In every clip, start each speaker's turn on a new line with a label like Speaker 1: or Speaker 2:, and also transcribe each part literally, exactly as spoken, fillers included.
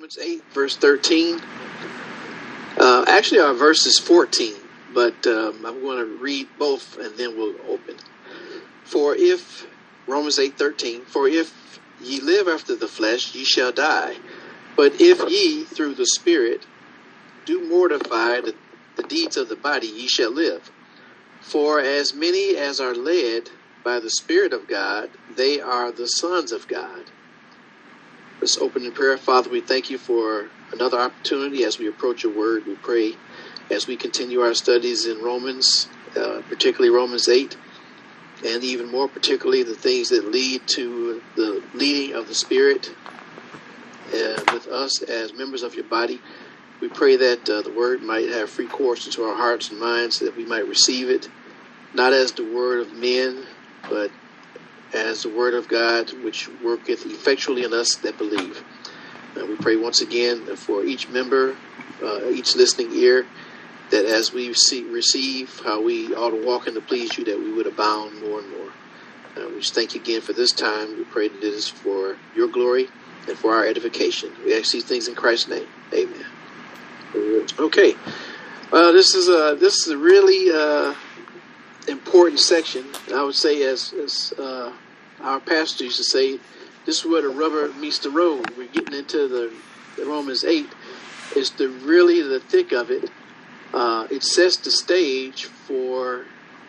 Speaker 1: Romans eight, verse thirteen. Uh, actually, our verse is fourteen, but um, I'm going to read both and then we'll open. For if, Romans eight, thirteen, for if ye live after the flesh, ye shall die. But if ye, through the Spirit, do mortify the, the deeds of the body, ye shall live. For as many as are led by the Spirit of God, they are the sons of God. Let's open in prayer. Father, we thank you for another opportunity as we approach your word. We pray as we continue our studies in Romans, uh, particularly Romans eight, and even more particularly the things that lead to the leading of the Spirit uh, with us as members of your body. We pray that uh, the word might have free course into our hearts and minds, that we might receive it, not as the word of men, but as the word of God, which worketh effectually in us that believe. And we pray once again for each member, uh, each listening ear, that as we see, receive how we ought to walk and to please you, that we would abound more and more. Uh, we just thank you again for this time. We pray that it is for your glory and for our edification. We ask these things in Christ's name. Amen. Okay. Uh, this is a this is a really uh, important section. I would say, as as uh, our pastor used to say, this is where the rubber meets the road. We're getting into the, the Romans eight. It's the really the thick of it. Uh, it sets the stage for.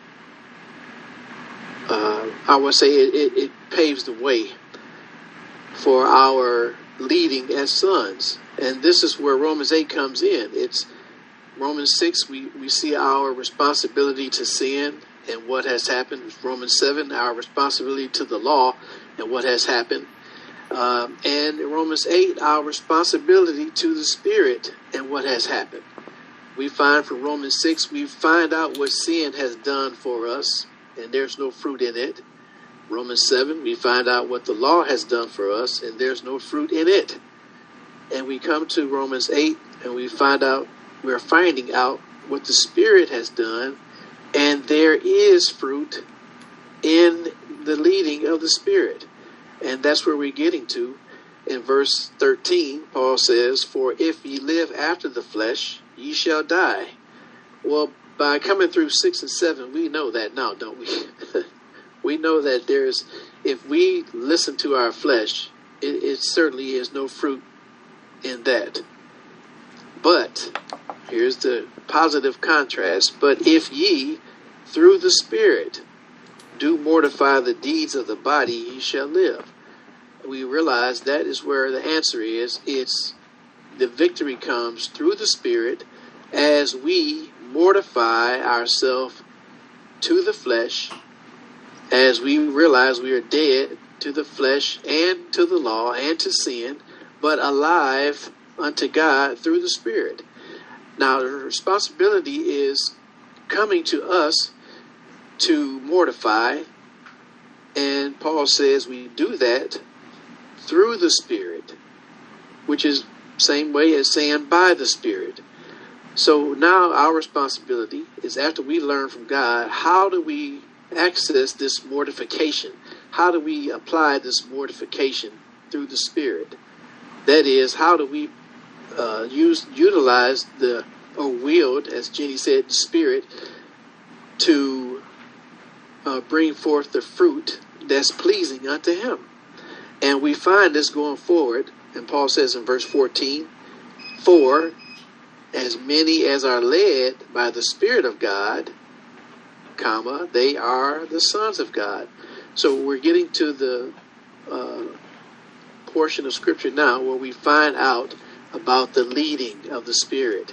Speaker 1: Uh, I would say it, it, it paves the way for our leading as sons. And this is where Romans eight comes in. It's Romans six, we, we see our responsibility to sin and what has happened. Romans seven, our responsibility to the law and what has happened. Um, and in Romans eight, our responsibility to the Spirit and what has happened. We find from Romans six, we find out what sin has done for us, and there's no fruit in it. Romans seven, we find out what the law has done for us, and there's no fruit in it. And we come to Romans eight, and we find out, we're finding out what the Spirit has done, and there is fruit in the leading of the Spirit. And that's where we're getting to. In verse thirteen, Paul says, for if ye live after the flesh, ye shall die. Well, by coming through six and seven, we know that now, don't we? We know that there's, if we listen to our flesh, it, it certainly is no fruit in that. But, here's the positive contrast, but if ye, through the Spirit, do mortify the deeds of the body, ye shall live. We realize that is where the answer is. It's the victory comes through the Spirit as we mortify ourselves to the flesh, as we realize we are dead to the flesh and to the law and to sin, but alive unto God through the Spirit. Now, the responsibility is coming to us to mortify, and Paul says we do that through the Spirit, which is same way as saying by the Spirit. So now our responsibility is, after we learn from God, how do we access this mortification? How do we apply this mortification through the Spirit? That is, how do we uh, use utilize the or wield, as Jenny said, the Spirit to uh, bring forth the fruit that's pleasing unto Him? And we find this going forward, and Paul says in verse fourteen, for as many as are led by the Spirit of God, comma, they are the sons of God. So we're getting to the uh, portion of Scripture now where we find out about the leading of the Spirit.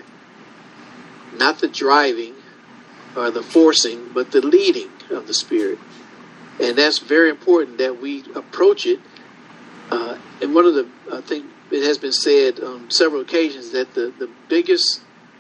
Speaker 1: Not the driving or the forcing, but the leading of the Spirit. And that's very important that we approach it. Uh, and one of the, I think it has been said on several occasions that the, the biggest,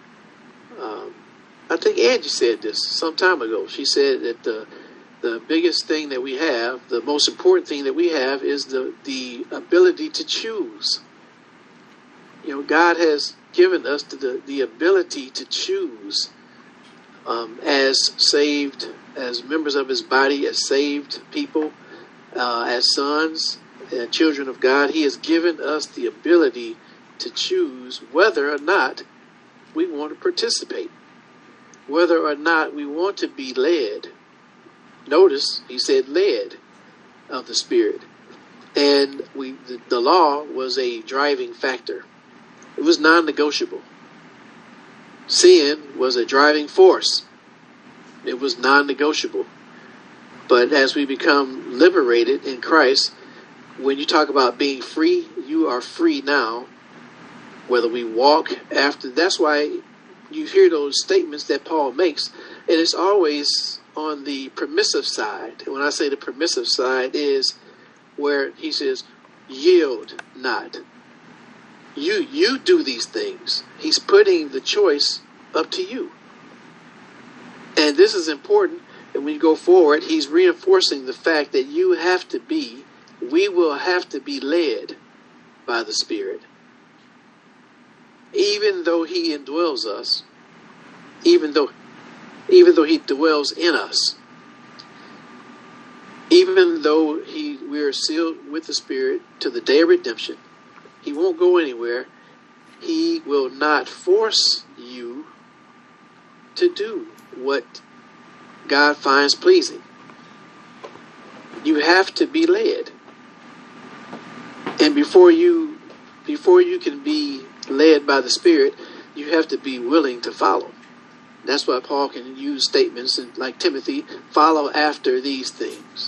Speaker 1: um, I think Angie said this some time ago. She said that the the biggest thing that we have, the most important thing that we have, is the, the ability to choose. You know, God has given us the, the ability to choose um, as saved, as members of His body, as saved people, uh, as sons and children of God. He has given us the ability to choose whether or not we want to participate, whether or not we want to be led. Notice he said led of the Spirit. And we the, the law was a driving factor. It was non-negotiable. Sin was a driving force. It was non-negotiable. But as we become liberated in Christ, when you talk about being free, you are free now. Whether we walk after, that's why you hear those statements that Paul makes, and it's always on the permissive side. And when I say the permissive side is where he says, yield not. You you do these things. He's putting the choice up to you. And this is important. And when you go forward, he's reinforcing the fact that you have to be, we will have to be led by the Spirit. Even though he indwells us, even though even though he dwells in us, even though he we are sealed with the Spirit to the day of redemption, he won't go anywhere. He will not force you to do what God finds pleasing. You have to be led. And before you before you can be led by the Spirit, you have to be willing to follow. That's why Paul can use statements like Timothy, follow after these things.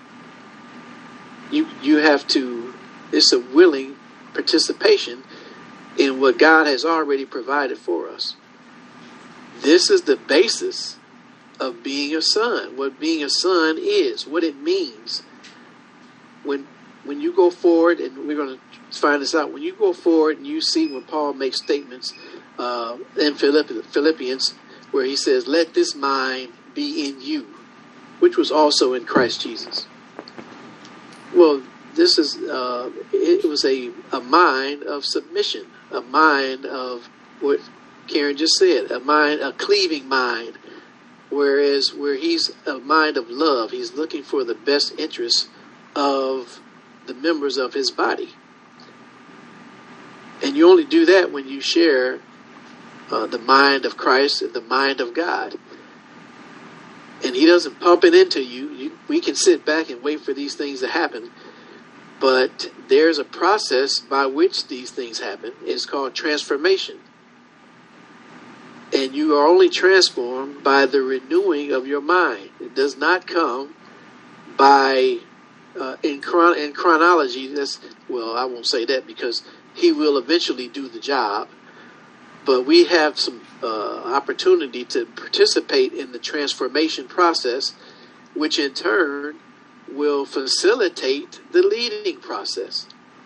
Speaker 1: You you have to, it's a willing participation in what God has already provided for us. This is the basis of being a son, what being a son is, what it means. When when you go forward, and we're going to find this out, when you go forward and you see when Paul makes statements uh, in Philippians where he says, let this mind be in you, which was also in Christ Jesus. Well, this is, uh, it was a, a mind of submission, a mind of what Karen just said, a mind, a cleaving mind. Whereas where he's a mind of love, he's looking for the best interests of the members of his body. And you only do that when you share uh, the mind of Christ and the mind of God. And he doesn't pump it into you. you. We can sit back and wait for these things to happen. But there's a process by which these things happen. It's called transformation. And you are only transformed by the renewing of your mind. It does not come by, uh, in, chron- in chronology, that's, well, I won't say that because he will eventually do the job. But we have some uh, opportunity to participate in the transformation process, which in turn will facilitate the leading process.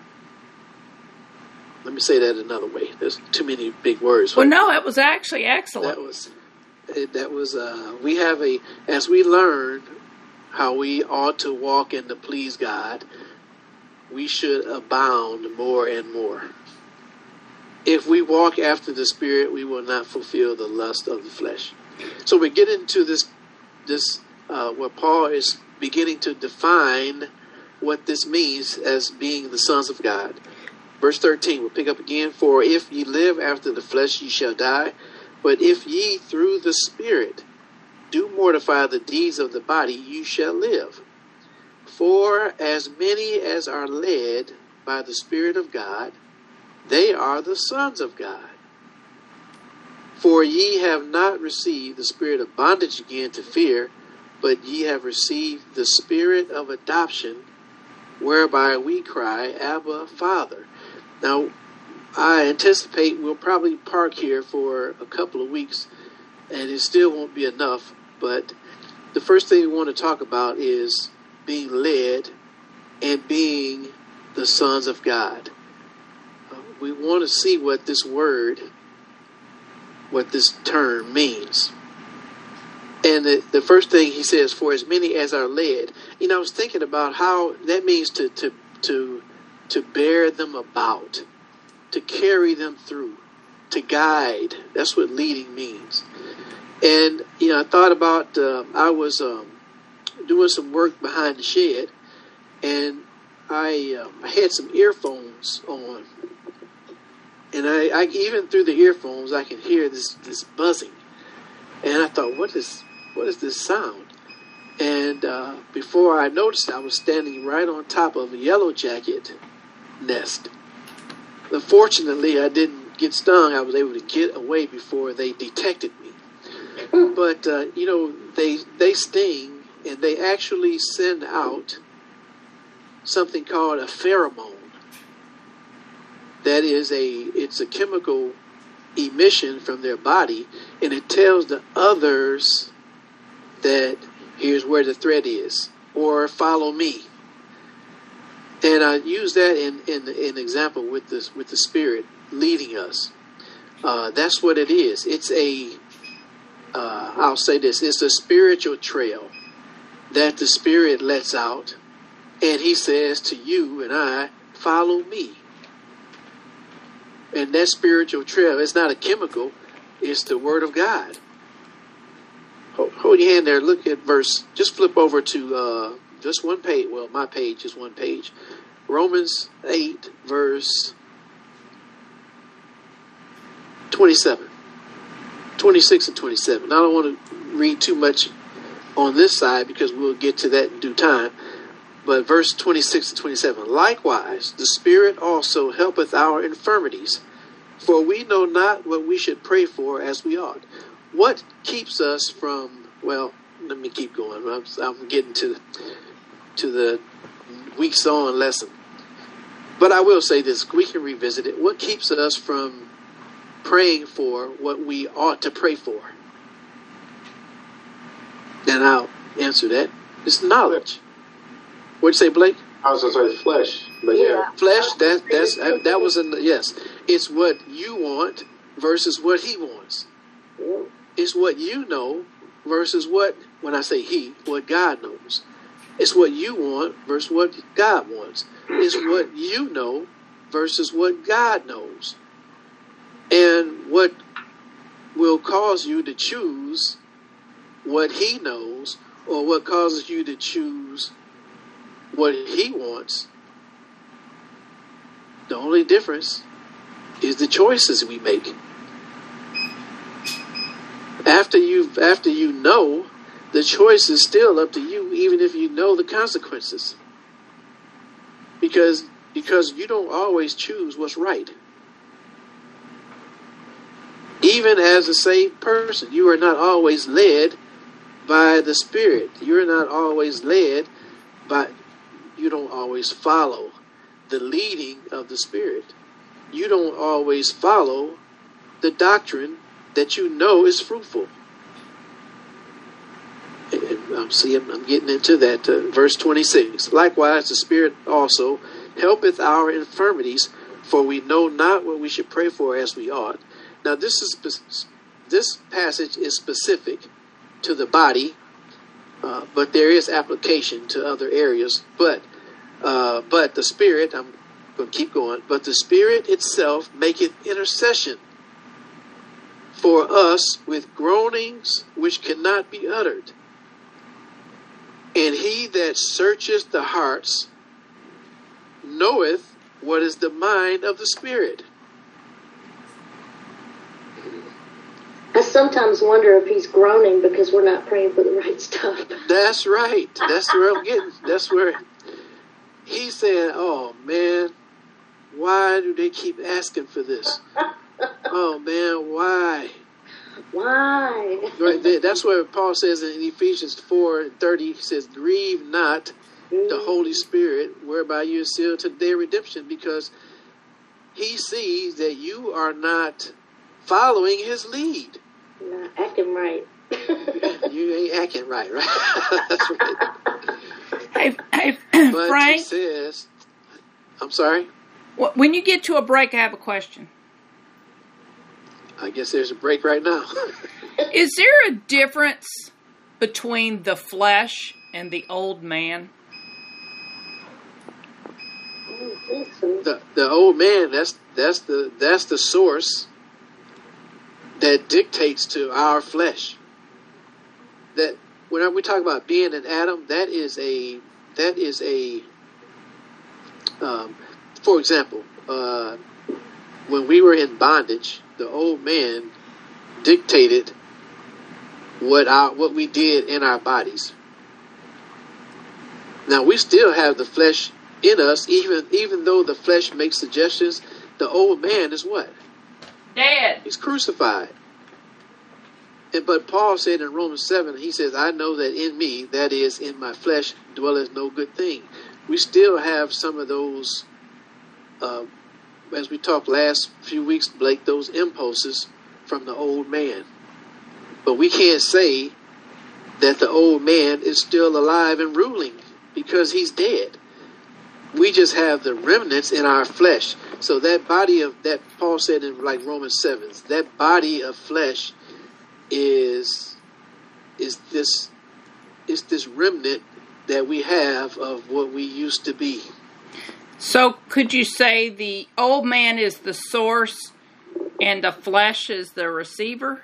Speaker 1: Let me say that another way. There's too many big words.
Speaker 2: Well, no, it was actually excellent.
Speaker 1: That was, that was. Uh, we have a, as we learn how we ought to walk and to please God, we should abound more and more. If we walk after the Spirit, we will not fulfill the lust of the flesh. So we get into this, this uh, where Paul is beginning to define what this means as being the sons of God. Verse thirteen, we'll pick up again. For if ye live after the flesh, ye shall die. But if ye through the Spirit do mortify the deeds of the body, ye shall live. For as many as are led by the Spirit of God, they are the sons of God. For ye have not received the spirit of bondage again to fear, but ye have received the Spirit of adoption, whereby we cry, Abba, Father. Now, I anticipate we'll probably park here for a couple of weeks, and it still won't be enough. But the first thing we want to talk about is being led and being the sons of God. Uh, we want to see what this word, what this term means. And the, the first thing he says, for as many as are led. You know, I was thinking about how that means to to to to bear them about, to carry them through, to guide. That's what leading means. And, you know, I thought about, uh, I was um, doing some work behind the shed, and I, uh, I had some earphones on. and I, I even through the earphones I can hear this this buzzing, and I thought, what is what is this sound? And uh, before I noticed, I was standing right on top of a yellow jacket nest. Unfortunately, I didn't get stung. I was able to get away before they detected me. But uh, you know, they they sting, and they actually send out something called a pheromone. That is a it's a chemical emission from their body, and it tells the others that here's where the threat is, or follow me. And I use that in in an example with this with the Spirit leading us. Uh, that's what it is. It's a uh, I'll say this: it's a spiritual trail that the Spirit lets out, and He says to you and I, "Follow me." And that spiritual trail, it's not a chemical; it's the Word of God. Hold, hold your hand there. Look at verse. Just flip over to uh, just one page. Well, my page is one page. Romans eight, verse twenty-seven. twenty-six and twenty-seven. I don't want to read too much on this side because we'll get to that in due time. But verse twenty-six and twenty-seven. Likewise, the Spirit also helpeth our infirmities, for we know not what we should pray for as we ought. What keeps us from, well, let me keep going. I'm, I'm getting to, to the weeks on lesson. But I will say this, we can revisit it. What keeps us from praying for what we ought to pray for? And I'll answer that. It's knowledge. What'd you say, Blake?
Speaker 2: I was going to say flesh, but yeah.
Speaker 1: Flesh, that, that's, that was, a, yes. It's what you want versus what He wants. It's what you know versus what, when I say He, what God knows. It's what you want versus what God wants. It's what you know versus what God knows. And what will cause you to choose what He knows, or what causes you to choose what He wants, the only difference is the choices we make. After you after you know, the choice is still up to you, even if you know the consequences. Because because you don't always choose what's right. Even as a saved person, you are not always led by the Spirit. You're not always led by, you don't always follow the leading of the Spirit. You don't always follow the doctrine that you know is fruitful. And I'm seeing, I'm getting into that. Uh, verse twenty-six. Likewise, the Spirit also helpeth our infirmities, for we know not what we should pray for as we ought. Now, this is this passage is specific to the body, uh, but there is application to other areas. But uh, but the Spirit, I'm going to keep going. But the Spirit itself maketh intercession for us with groanings which cannot be uttered. And He that searcheth the hearts knoweth what is the mind of the Spirit.
Speaker 3: I sometimes wonder if He's groaning because we're not praying for the right stuff.
Speaker 1: That's right. That's where I'm getting. That's where He's saying, oh man, why do they keep asking for this? Oh man, why?
Speaker 3: Why?
Speaker 1: Right there, that's where Paul says in Ephesians four and thirty, he says, grieve not mm. the Holy Spirit, whereby you are sealed to their redemption, because He sees that you are not following His lead.
Speaker 3: Not acting right.
Speaker 1: You ain't acting right, right? That's right.
Speaker 4: Hey, hey
Speaker 1: but
Speaker 4: Frank.
Speaker 1: He says, I'm sorry?
Speaker 4: When you get to a break, I have a question.
Speaker 1: I guess there's a break right now.
Speaker 4: Is there a difference between the flesh and the old man?
Speaker 3: I don't think so.
Speaker 1: The the old man, that's that's the that's the source that dictates to our flesh. That when we talk about being an Adam, that is a that is a um, for example, uh, when we were in bondage, the old man dictated what our what we did in our bodies. Now we still have the flesh in us, even even though the flesh makes suggestions. The old man is what?
Speaker 4: Dead.
Speaker 1: He's crucified. And but Paul said in Romans seven, he says, "I know that in me, that is in my flesh, dwelleth no good thing." We still have some of those, uh, as we talked last few weeks, Blake, those impulses from the old man. But we can't say that the old man is still alive and ruling because he's dead. We just have the remnants in our flesh. So that body of that Paul said in like Romans seven, that body of flesh is is this is this remnant that we have of what we used to be.
Speaker 4: So could you say the old man is the source and the flesh is the receiver?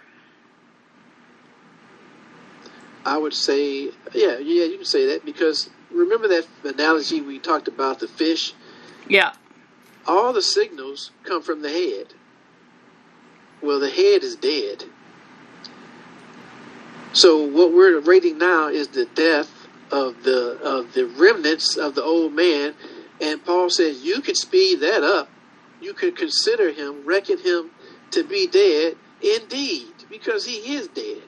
Speaker 1: I would say, yeah, yeah, you can say that, because remember that analogy we talked about, the fish?
Speaker 4: Yeah.
Speaker 1: All the signals come from the head. Well, the head is dead. So what we're rating now is the death of the of the remnants of the old man. And Paul says you could speed that up. You could consider him, reckon him to be dead indeed, because he is dead.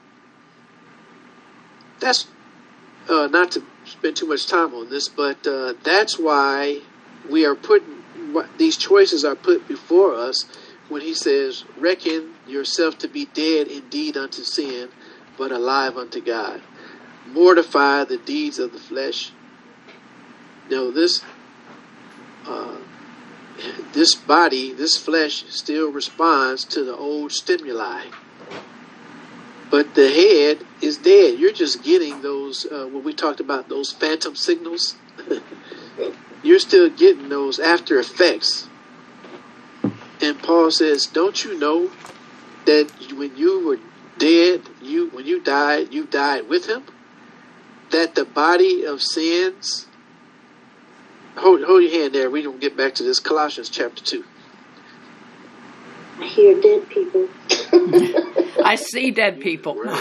Speaker 1: That's uh, not to spend too much time on this, but uh, that's why we are putting, these choices are put before us when he says, reckon yourself to be dead indeed unto sin, but alive unto God. Mortify the deeds of the flesh. You know, this, uh, this body, this flesh still responds to the old stimuli. But the head is dead. You're just getting those, uh, when we talked about those phantom signals, you're still getting those after effects. And Paul says, don't you know that when you were dead, you when you died, you died with him? That the body of sins, hold, hold your hand there, we're going to get back to this, Colossians chapter two.
Speaker 3: I hear dead people.
Speaker 4: I see dead people.
Speaker 3: But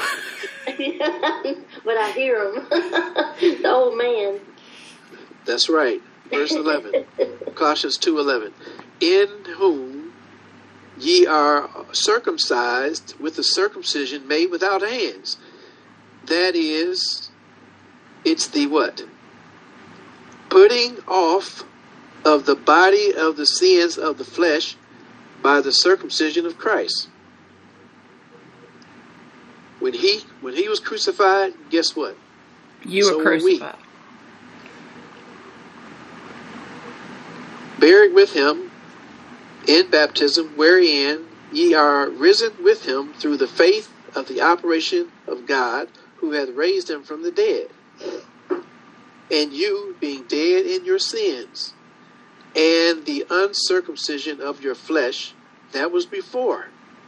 Speaker 3: I hear them. The old man.
Speaker 1: That's right. Verse eleven. Colossians two eleven. In whom ye are circumcised with the circumcision made without hands. That is, it's the what? Putting off of the body of the sins of the flesh by the circumcision of Christ. When he when he was crucified, guess what?
Speaker 4: You
Speaker 1: So
Speaker 4: were
Speaker 1: were we.
Speaker 4: crucified.
Speaker 1: Buried with him in baptism, wherein ye are risen with him through the faith of the operation of God, who hath raised him from the dead. And you, being dead in your sins, and the uncircumcision of your flesh, that was before,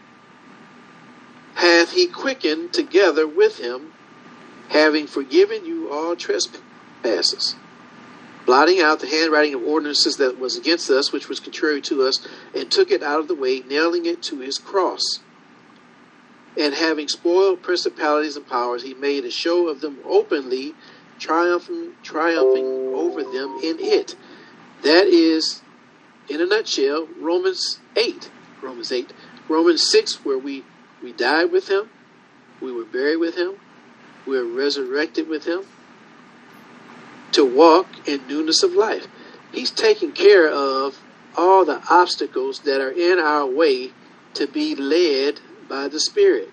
Speaker 1: hath he quickened together with him, having forgiven you all trespasses, blotting out the handwriting of ordinances that was against us, which was contrary to us, and took it out of the way, nailing it to his cross. And having spoiled principalities and powers, he made a show of them openly, triumphing, triumphing over them in it. That is, in a nutshell, Romans eight. Romans eight. Romans six, where we, we died with him, we were buried with him, we were resurrected with him, to walk in newness of life. He's taking care of all the obstacles that are in our way to be led by the Spirit.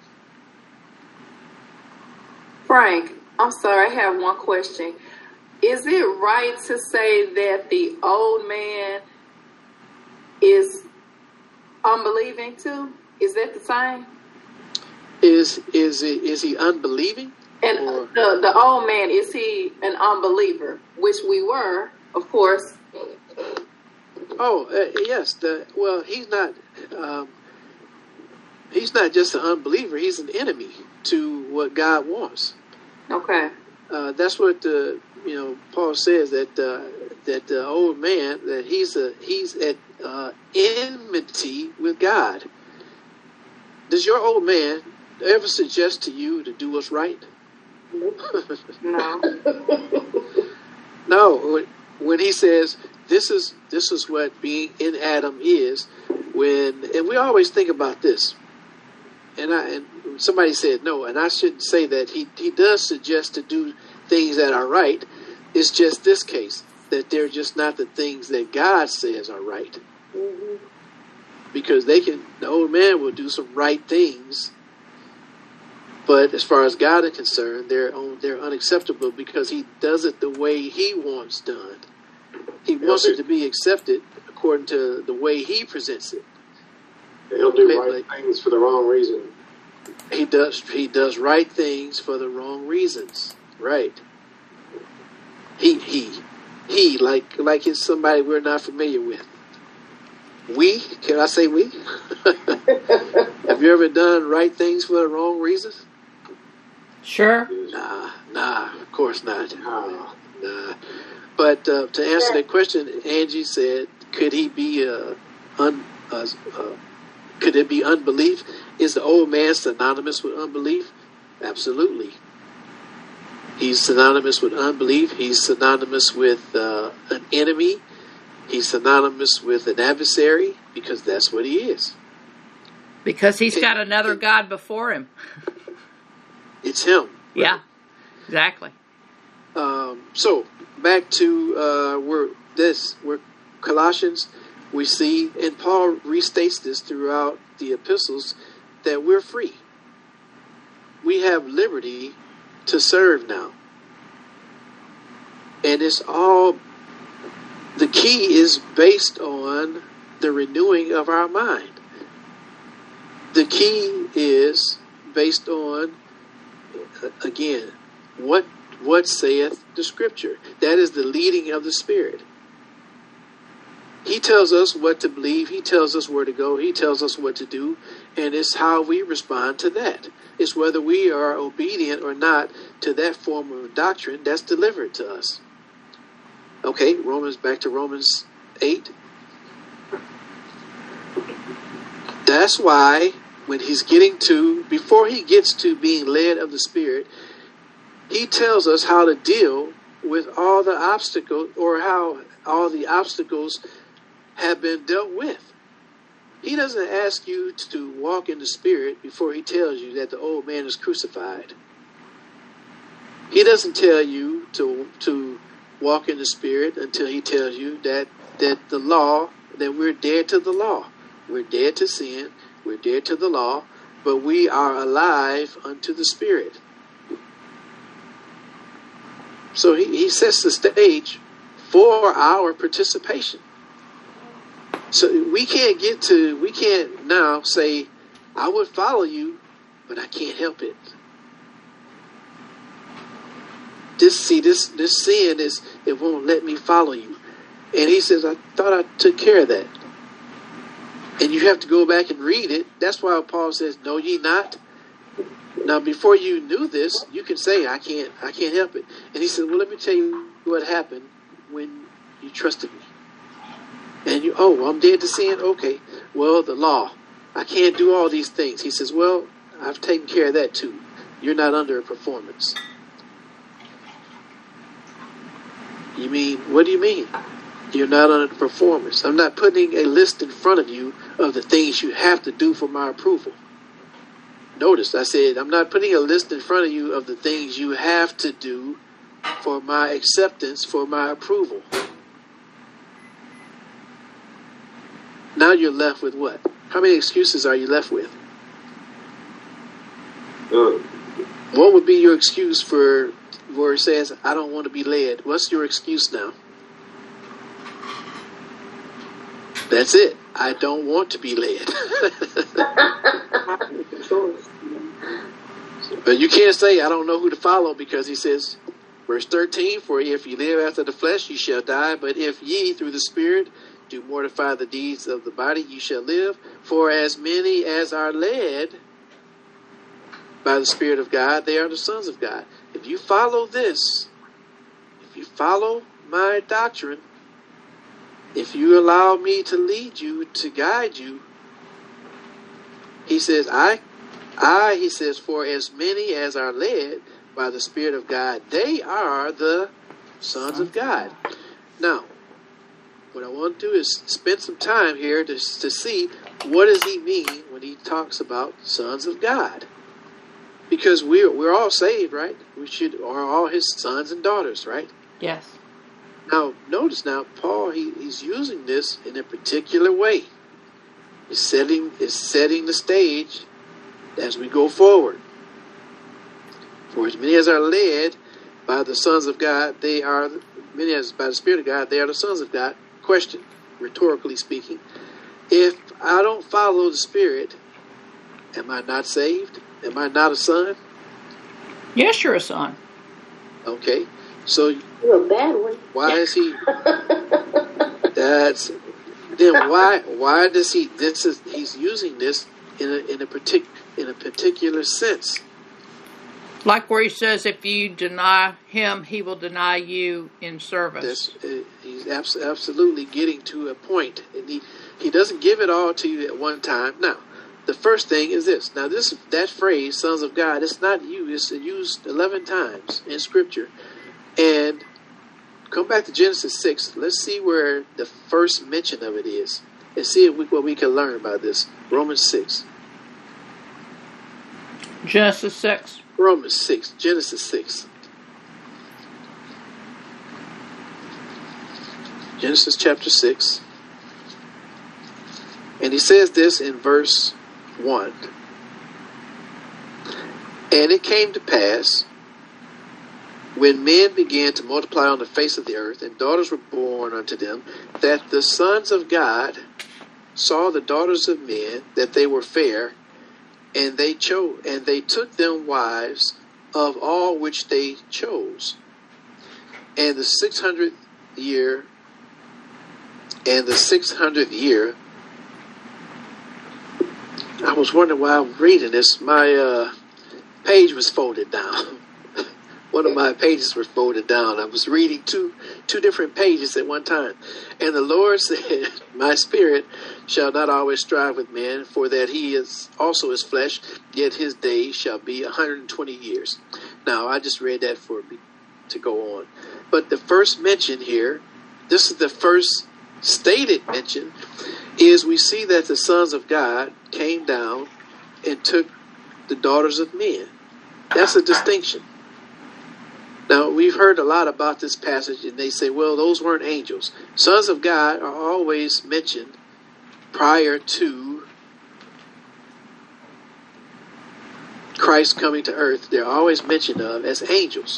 Speaker 5: Frank, I'm sorry, I have one question. Is it right to say that the old man is unbelieving too? Is that the same?
Speaker 1: Is is he, is he unbelieving?
Speaker 5: And
Speaker 1: or?
Speaker 5: the the old man, is he an unbeliever? Which we were, of course.
Speaker 1: Oh, uh, yes. The well, he's not. Um, he's not just an unbeliever. He's an enemy to what God wants.
Speaker 5: Okay.
Speaker 1: Uh, that's what the you know Paul says that uh, that the old man that he's a he's at uh, enmity with God. Does your old man ever suggest to you to do what's right?
Speaker 5: No.
Speaker 1: No. When, when he says this is this is what being in Adam is, when and we always think about this, and I and somebody said no, and I shouldn't say that. He he does suggest to do things that are right. It's just this case that they're just not the things that God says are right.
Speaker 3: Mm-hmm.
Speaker 1: Because they can, the old man will do some right things, but as far as God is concerned, they're on, they're unacceptable because he does it the way he wants done. He wants it to be accepted according to the way he presents it.
Speaker 2: He'll do
Speaker 1: Man,
Speaker 2: right
Speaker 1: like,
Speaker 2: things for the wrong reason.
Speaker 1: He does he does right things for the wrong reasons. Right. He he he like like it's somebody we're not familiar with. We, can I say we? Have you ever done right things for the wrong reasons?
Speaker 4: Sure.
Speaker 1: Nah, nah, of course not.
Speaker 2: Nah.
Speaker 1: Nah. But uh, to answer that question, Angie said, could he be uh, un, uh, uh, could it be unbelief? Is the old man synonymous with unbelief? Absolutely. He's synonymous with unbelief. He's synonymous with uh, an enemy. He's synonymous with an adversary because that's what he is.
Speaker 4: Because he's got another God before him.
Speaker 1: It's him.
Speaker 4: Yeah, exactly.
Speaker 1: Um, so back to uh, where this, where Colossians, we see, and Paul restates this throughout the epistles, that we're free. We have liberty to serve now, and it's all. The key is based on the renewing of our mind. The key is based on, again, what what saith the Scripture. That is the leading of the Spirit. He tells us what to believe. He tells us where to go. He tells us what to do. And it's how we respond to that. It's whether we are obedient or not to that form of doctrine that's delivered to us. Okay, Romans, back to Romans eight. That's why when he's getting to, before he gets to being led of the Spirit, he tells us how to deal with all the obstacles, or how all the obstacles have been dealt with. He doesn't ask you to walk in the Spirit before he tells you that the old man is crucified. He doesn't tell you to to walk in the Spirit until he tells you that that the law, that we're dead to the law. We're dead to sin. We're dead to the law, but we are alive unto the Spirit. So he, he sets the stage for our participation. So we can't get to, we can't now say, I would follow you, but I can't help it. This, see, this, this sin is, it won't let me follow you. And he says, I thought I took care of that. And you have to go back and read it. That's why Paul says, know ye not? Now, before you knew this, you can say, I can't, I can't help it. And he said, well, let me tell you what happened when you trusted me. And you, oh, I'm dead to sin? Okay. Well, the law. I can't do all these things. He says, well, I've taken care of that too. You're not under a performance. You mean, what do you mean? You're not under the performance. I'm not putting a list in front of you of the things you have to do for my approval. Notice, I said, I'm not putting a list in front of you of the things you have to do for my acceptance, for my approval. Now you're left with what? How many excuses are you left with?
Speaker 2: None.
Speaker 1: What would be your excuse for where it says, I don't want to be led? What's your excuse now? That's it. I don't want to be led. But you can't say, I don't know who to follow, because he says, verse thirteen, for if ye live after the flesh, ye shall die. But if ye through the Spirit do mortify the deeds of the body, ye shall live. For as many as are led by the Spirit of God, they are the sons of God. If you follow this, if you follow my doctrine, if you allow me to lead you, to guide you, he says, I, I, he says, for as many as are led by the Spirit of God, they are the sons of God. Now, what I want to do is spend some time here to, to see what does he mean when he talks about sons of God. Because we're, we're all saved, right? We should are all his sons and daughters, right?
Speaker 4: Yes.
Speaker 1: Now, notice now, Paul, he, he's using this in a particular way. He's setting, he's setting the stage as we go forward. For as many as are led by the sons of God, they are, many as by the Spirit of God, they are the sons of God. Question, rhetorically speaking, if I don't follow the Spirit, am I not saved? Am I not a son?
Speaker 4: Yes, you're a son.
Speaker 1: Okay, so
Speaker 3: You're a bad one.
Speaker 1: why is he? That's then why why does he? This is he's using this in a in a partic in a particular sense.
Speaker 4: Like where he says, if you deny him, he will deny you in service.
Speaker 1: That's, uh, he's abs- absolutely getting to a point, and he he doesn't give it all to you at one time. Now, the first thing is this. Now, this that phrase, "sons of God," it's not used. It's used eleven times in Scripture, and come back to Genesis six. Let's see where the first mention of it is, and see if we, what we can learn about this. Romans six.
Speaker 4: Genesis six.
Speaker 1: Romans six. Genesis six. Genesis chapter six. And he says this in verse one. And it came to pass, when men began to multiply on the face of the earth, and daughters were born unto them, that the sons of God saw the daughters of men, that they were fair, and they chose, and they took them wives of all which they chose. And the six hundredth year, and the six hundredth year, I was wondering why I'm reading this. My uh, page was folded down. One of my pages were folded down. I was reading two two different pages at one time. And the Lord said, my spirit shall not always strive with man, for that he is also his flesh, yet his days shall be one hundred twenty years. Now, I just read that for me to go on. But the first mention here, this is the first stated mention, is we see that the sons of God came down and took the daughters of men. That's a distinction. Now, we've heard a lot about this passage, and they say, well, those weren't angels. Sons of God are always mentioned prior to Christ coming to earth. They're always mentioned of as angels.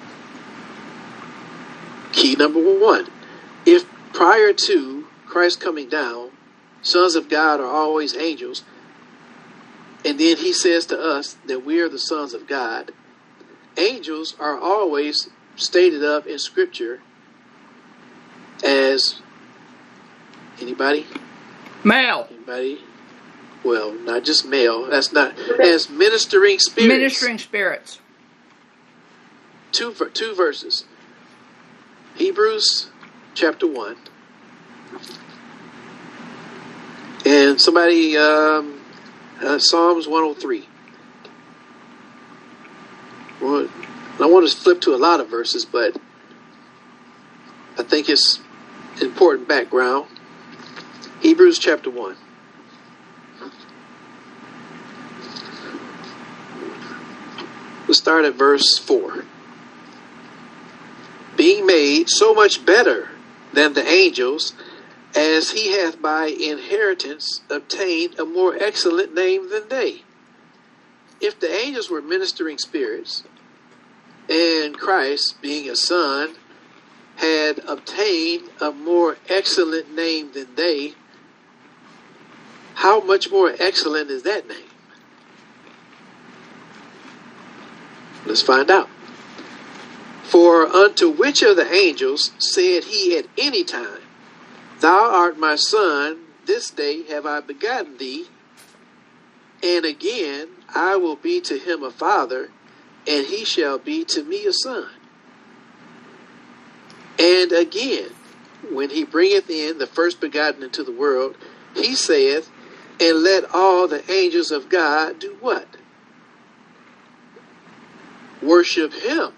Speaker 1: Key number one. If prior to Christ coming down, sons of God are always angels, and then he says to us that we are the sons of God, angels are always stated up in Scripture as anybody?
Speaker 4: Male.
Speaker 1: Anybody? Well, not just male. That's not as ministering spirits.
Speaker 4: Ministering spirits.
Speaker 1: Two two verses. Hebrews chapter one. And somebody, um, uh, Psalms one oh three. Well, I want to flip to a lot of verses, but I think it's important background. Hebrews chapter one. We'll start at verse four. Being made so much better than the angels, as he hath by inheritance obtained a more excellent name than they. If the angels were ministering spirits, and Christ, being a son, had obtained a more excellent name than they, how much more excellent is that name? Let's find out. For unto which of the angels said he at any time, Thou art my son, this day have I begotten thee, and again I will be to him a father, and he shall be to me a son. And again, when he bringeth in the first begotten into the world, he saith, and let all the angels of God do what? Worship him.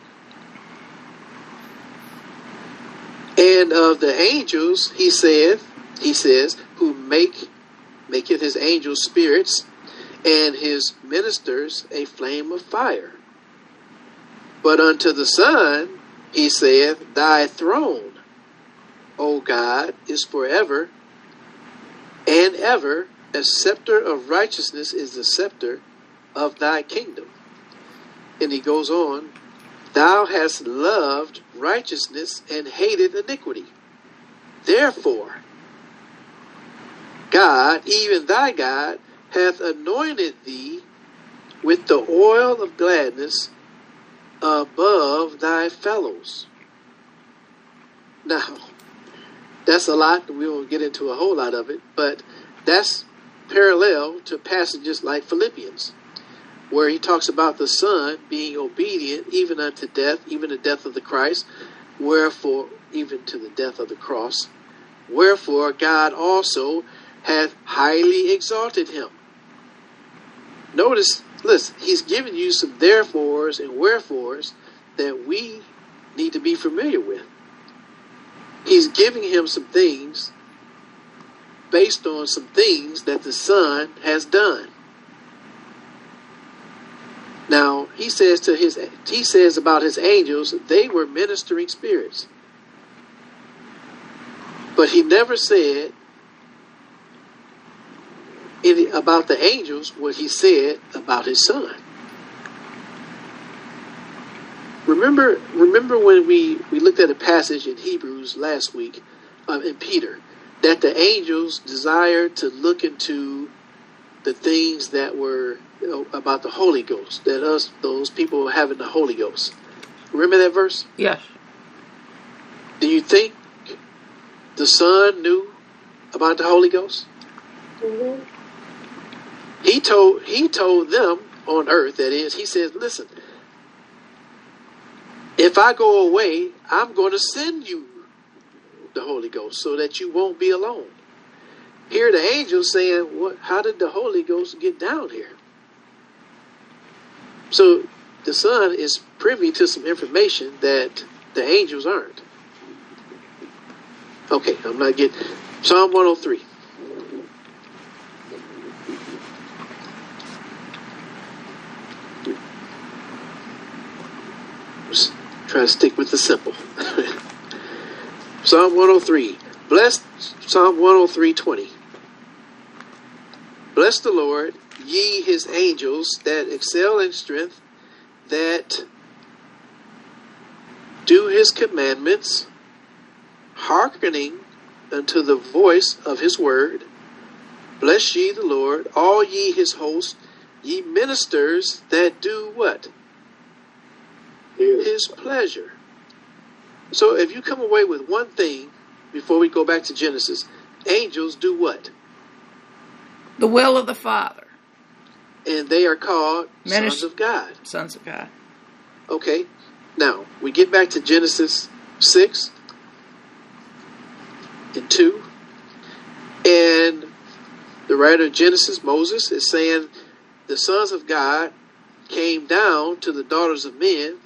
Speaker 1: And of the angels, he saith, he says, who make maketh his angels spirits, and his ministers a flame of fire. But unto the Son, he saith, thy throne, O God, is forever and ever. A scepter of righteousness is the scepter of thy kingdom. And he goes on, thou hast loved righteousness and hated iniquity. Therefore, God, even thy God, hath anointed thee with the oil of gladness above thy fellows. Now, that's a lot. We won't get into a whole lot of it, but that's parallel to passages like Philippians, where he talks about the Son being obedient even unto death, even the death of the Christ, wherefore, even to the death of the cross. Wherefore, God also hath highly exalted him. Notice, listen, he's giving you some therefores and wherefores that we need to be familiar with. He's giving him some things based on some things that the Son has done. Now, he says to his he says about his angels, they were ministering spirits. But he never said any, about the angels what he said about his Son. Remember, remember when we, we looked at a passage in Hebrews last week, um, in Peter, that the angels desired to look into the things that were, you know, about the Holy Ghost, that us, those people were having the Holy Ghost. Remember that verse?
Speaker 4: Yes.
Speaker 1: Do you think the Son knew about the Holy Ghost?
Speaker 3: Mm-hmm.
Speaker 1: He told he told them on earth, that is, he says, listen, if I go away, I'm going to send you the Holy Ghost so that you won't be alone. Here the angels saying, what, how did the Holy Ghost get down here? So the Son is privy to some information that the angels aren't. Okay, I'm not getting... Psalm one oh three. Just try to stick with the simple. Psalm one oh three. Bless Psalm one oh three twenty. Bless the Lord, ye his angels that excel in strength, that do his commandments, hearkening unto the voice of his word. Bless ye the Lord, all ye his hosts, ye ministers that do what? His pleasure. So if you come away with one thing, before we go back to Genesis, angels do what?
Speaker 4: The will of the Father.
Speaker 1: And they are called
Speaker 4: Minis-
Speaker 1: sons of God.
Speaker 4: Sons of God.
Speaker 1: Okay, now we get back to Genesis six and two, and the writer of Genesis, Moses, is saying the sons of God came down to the daughters of men.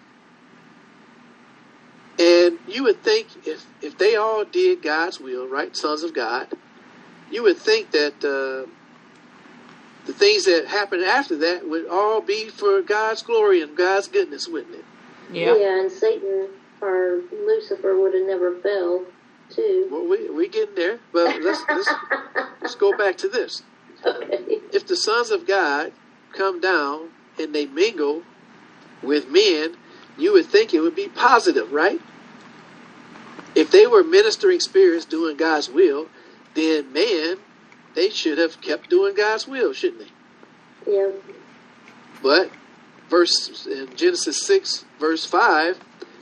Speaker 1: And you would think if, if they all did God's will, right, sons of God, you would think that uh, the things that happened after that would all be for God's glory and God's goodness, wouldn't it?
Speaker 4: Yeah.
Speaker 3: Yeah, and Satan or Lucifer would have never fell, too.
Speaker 1: Well, we we getting there, but let's let's let's go back to this.
Speaker 3: Okay.
Speaker 1: If the sons of God come down and they mingle with men, you would think it would be positive, right? If they were ministering spirits doing God's will, then man, they should have kept doing God's will, shouldn't they?
Speaker 3: Yeah.
Speaker 1: But verse in Genesis six, verse five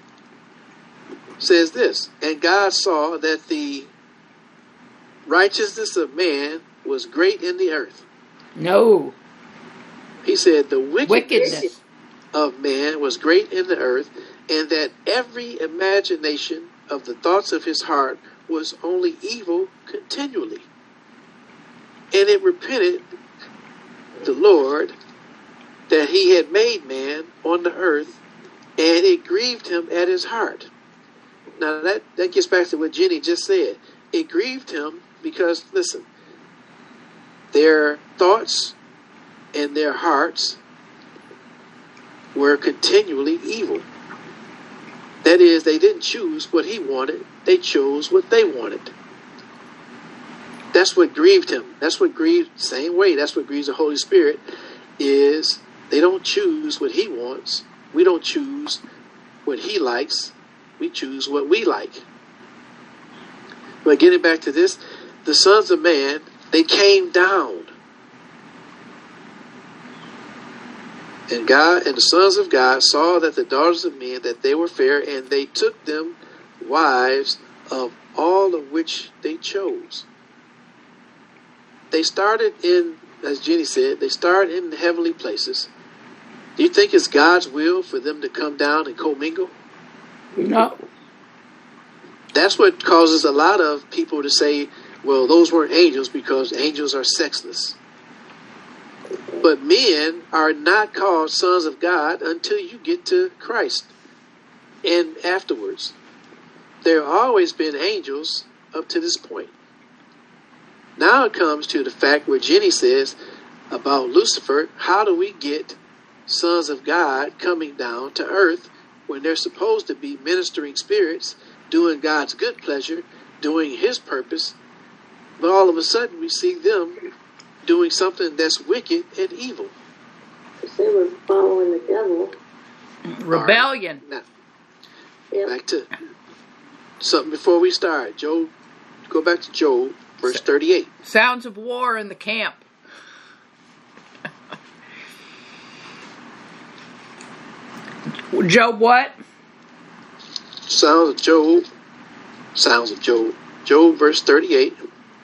Speaker 1: says this, and God saw that the righteousness of man was great in the earth.
Speaker 4: No.
Speaker 1: He said the wickedness,
Speaker 4: Wickedness.
Speaker 1: of man was great in the earth, and that every imagination of the thoughts of his heart was only evil continually. And it repented the Lord that he had made man on the earth, and it grieved him at his heart. Now that, that gets back to what Jenny just said. It grieved him because, listen, their thoughts and their hearts were continually evil. That is, they didn't choose what he wanted, they chose what they wanted. That's what grieved him. That's what grieved, same way, that's what grieves the Holy Spirit, is they don't choose what he wants. We don't choose what he likes. We choose what we like. But getting back to this, the sons of man, they came down. And God and the sons of God saw that the daughters of men, that they were fair, and they took them wives of all of which they chose. They started in, as Jenny said, they started in the heavenly places. Do you think it's God's will for them to come down and commingle?
Speaker 4: No.
Speaker 1: That's what causes a lot of people to say, well, those weren't angels because angels are sexless. But men are not called sons of God until you get to Christ and afterwards. There have always been angels up to this point. Now it comes to the fact where Jenny says about Lucifer, how do we get sons of God coming down to earth when they're supposed to be ministering spirits, doing God's good pleasure, doing his purpose, but all of a sudden we see them doing something that's wicked and evil.
Speaker 3: Because they were following the devil.
Speaker 4: Rebellion.
Speaker 1: Now,
Speaker 3: Yep.
Speaker 1: back to something before we start. Job, go back to Job, verse thirty-eight.
Speaker 4: Sounds of war in the camp. Job what?
Speaker 1: Sounds of Job, sounds of Job. Job, verse thirty-eight.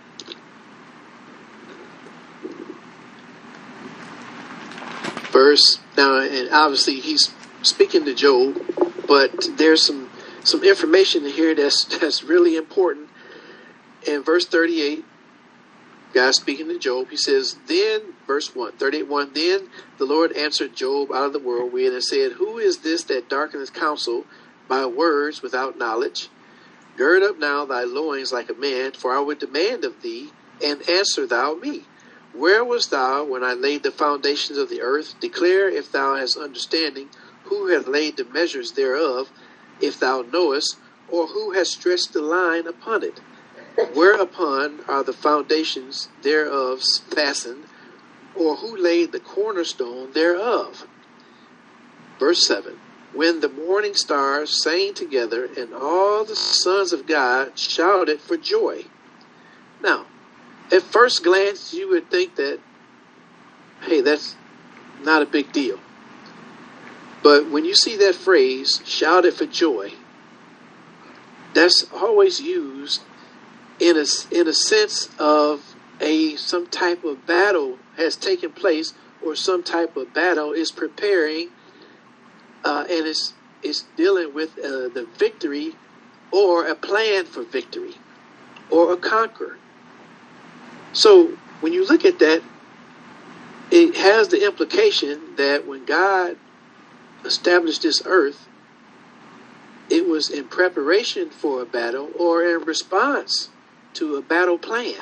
Speaker 1: Verse, now, and obviously he's speaking to Job, but there's some, some information in here that's, that's really important. In verse thirty-eight, God speaking to Job, he says, then, verse one, thirty-eight one, then the Lord answered Job out of the whirlwind and said, who is this that darkeneth counsel by words without knowledge? Gird up now thy loins like a man, for I will demand of thee, and answer thou me. Where wast thou when I laid the foundations of the earth? Declare, if thou hast understanding, who hath laid the measures thereof, if thou knowest, or who has stretched the line upon it? Whereupon are the foundations thereof fastened, or who laid the cornerstone thereof? Verse seven, when the morning stars sang together, and all the sons of God shouted for joy. Now, at first glance, you would think that, hey, that's not a big deal. But when you see that phrase, shouted for joy, that's always used in a, in a sense of a some type of battle has taken place, or some type of battle is preparing, uh, and it's, it's dealing with uh, the victory, or a plan for victory, or a conqueror. So when you look at that, it has the implication that when God established this earth, it was in preparation for a battle, or in response to a battle plan.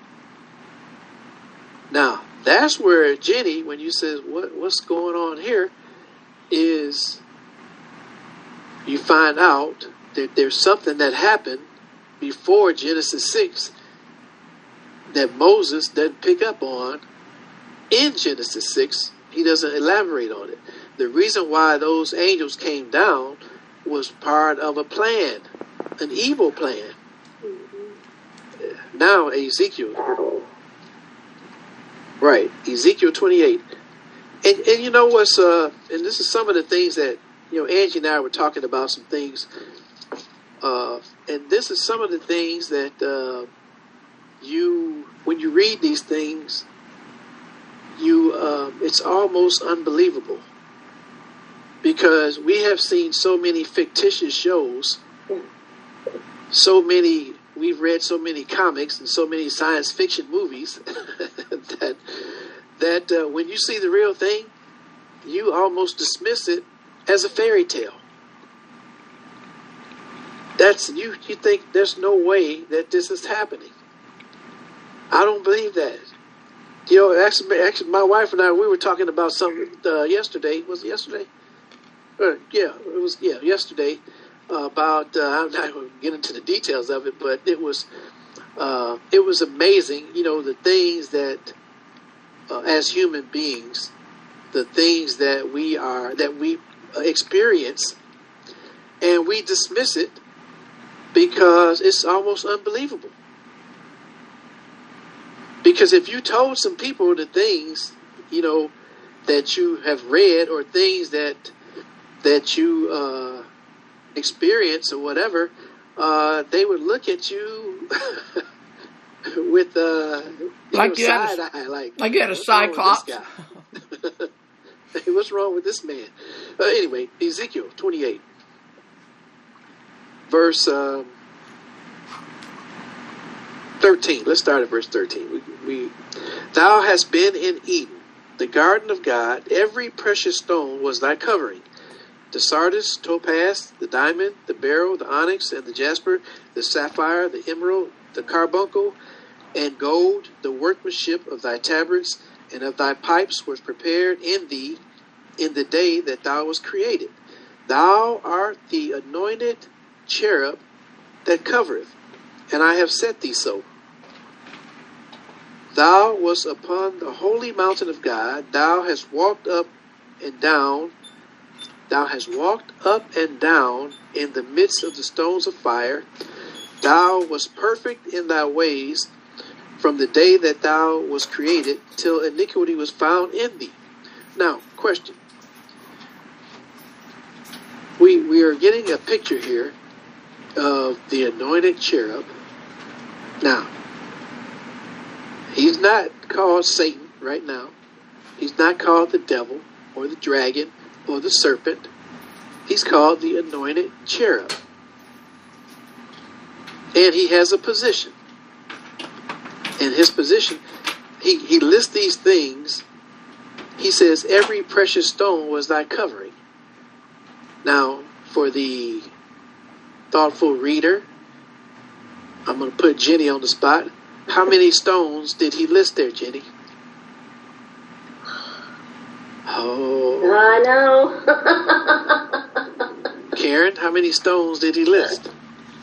Speaker 1: Now, that's where Jenny, when you says what what's going on here, is you find out that there's something that happened before Genesis six that Moses doesn't pick up on in Genesis six. He doesn't elaborate on it. The reason why those angels came down was part of a plan, an evil plan. Mm-hmm. Now Ezekiel, right? Ezekiel twenty-eight, and and you know what's uh, and this is some of the things that you know Angie and I were talking about some things, uh, and this is some of the things that. Uh, You, when you read these things, you uh, it's almost unbelievable, because we have seen so many fictitious shows so many, we've read so many comics and so many science fiction movies that that uh, when you see the real thing, you almost dismiss it as a fairy tale. That's you. You think there's no way that this is happening. I don't believe that. You know, actually, actually, my wife and I, we were talking about something uh, yesterday. Was it yesterday? Or, yeah, it was. Yeah, yesterday uh, about. Uh, I'm not going to get into the details of it, but it was. Uh, it was amazing. You know, the things that, uh, as human beings, the things that we are that we experience, and we dismiss it because it's almost unbelievable. Because if you told some people the things, you know, that you have read or things that that you uh, experience or whatever, uh, they would look at you with uh,
Speaker 4: like
Speaker 1: you
Speaker 4: you
Speaker 1: know,
Speaker 4: had
Speaker 1: side
Speaker 4: a,
Speaker 1: eye, like
Speaker 4: like you had a
Speaker 1: what's wrong with
Speaker 4: cyclops.
Speaker 1: this guy? Hey, what's wrong with this man? Uh, anyway, Ezekiel twenty-eight, verse um, thirteen. Let's start at verse thirteen. We, we, Thou hast been in Eden, the garden of God. Every precious stone was thy covering. The sardius, topaz, the diamond, the beryl, the onyx, and the jasper, the sapphire, the emerald, the carbuncle, and gold, the workmanship of thy tabrets and of thy pipes was prepared in thee in the day that thou wast created. Thou art the anointed cherub that covereth, and I have set thee so. Thou wast upon the holy mountain of God. Thou hast walked up and down. Thou hast walked up and down in the midst of the stones of fire. Thou wast perfect in thy ways from the day that thou wast created till iniquity was found in thee. Now, question. We, we are getting a picture here of the anointed cherub. Now, he's not called Satan right now. He's not called the devil or the dragon or the serpent. He's called the anointed cherub. And he has a position. In his position, he, he lists these things. He says, every precious stone was thy covering. Now, for the thoughtful reader, I'm going to put Jenny on the spot. How many stones did he list there, Jenny? Oh.
Speaker 3: I know.
Speaker 1: Karen, how many stones did he list?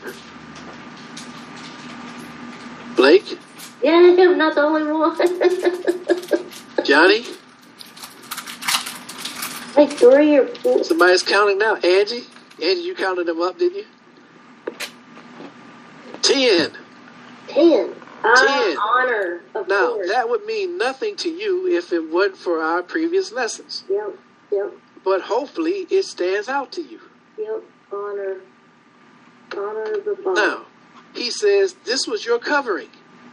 Speaker 1: Blake?
Speaker 3: Yeah, I'm not the only one.
Speaker 1: Johnny?
Speaker 3: Like three or four.
Speaker 1: Somebody's counting now. Angie? Angie, you counted them up, didn't you? Ten.
Speaker 3: Ten. Ah,
Speaker 1: Ten.
Speaker 3: honor, of
Speaker 1: Now,
Speaker 3: course.
Speaker 1: that would mean nothing to you if it wasn't for our previous lessons.
Speaker 3: Yep, yep,
Speaker 1: But hopefully it stands out to you.
Speaker 3: yep. Honor. Honor of the Father.
Speaker 1: Now, he says, this was your covering.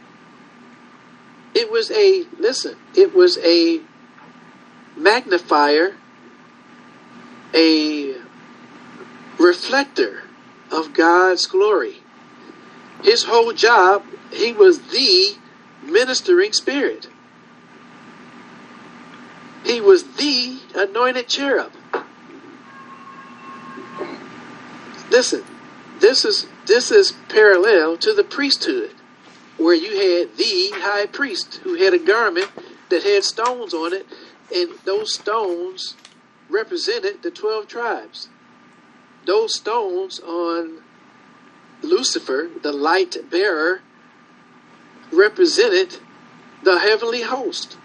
Speaker 1: It was a, listen, it was a magnifier, a reflector of God's glory. His whole job, he was the ministering spirit. He was the anointed cherub. Listen, this is this is parallel to the priesthood, where you had the high priest who had a garment that had stones on it, and those stones represented the twelve tribes. Those stones on Lucifer, the light bearer, represented the heavenly host.